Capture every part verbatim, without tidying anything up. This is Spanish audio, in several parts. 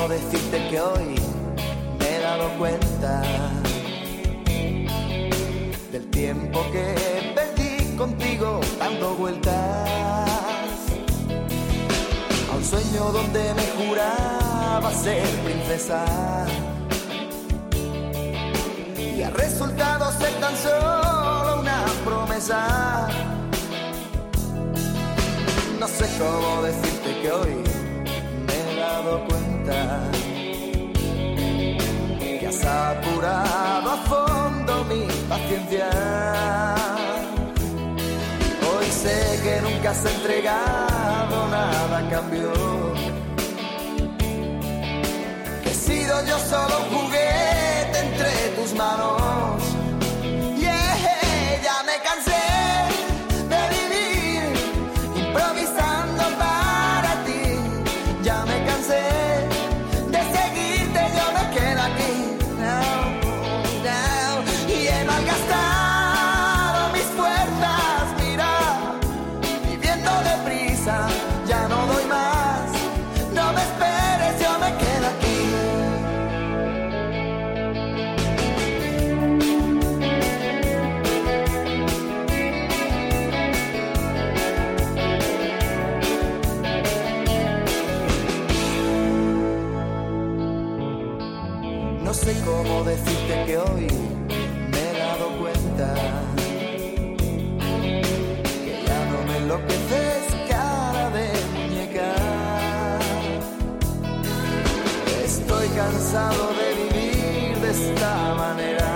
decirte que hoy me he dado cuenta del tiempo que perdí contigo dando vueltas a un sueño donde me juraba ser princesa y ha resultado ser tan solo una promesa. No sé cómo decirte que hoy me he dado cuenta que has apurado a fondo mi paciencia. Hoy sé que nunca has entregado nada a cambio, que he sido yo solo un juguete entre tus manos. Yeah, ya me cansé de vivir improvisando para ti, ya me cansé de seguirte, yo me quedo aquí now, now. Y he malgastado mis fuerzas, mira, viviendo deprisa, ya no doy más, no me esperes, yo me quedo aquí. No sé cómo decirte que hoy me he dado cuenta que ya no me enloqueces, cara de muñeca. Estoy cansado de vivir de esta manera,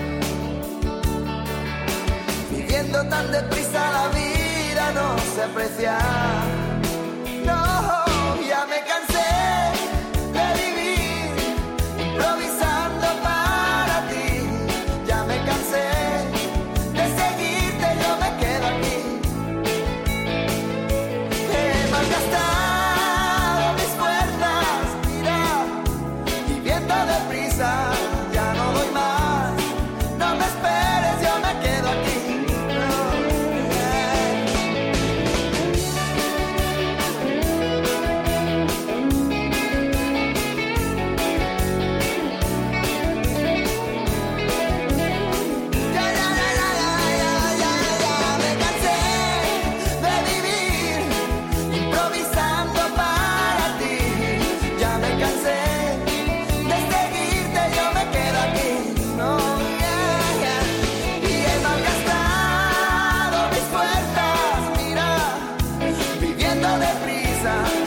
viviendo tan deprisa la vida no se aprecia. No, ya me cansé de vivir improvisando para ti, ya me cansé de seguirte, yo me quedo aquí. He malgastado mis fuerzas, mira, viviendo deprisa, ya no doy más, no me esperes, yo me quedo aquí. Deprisa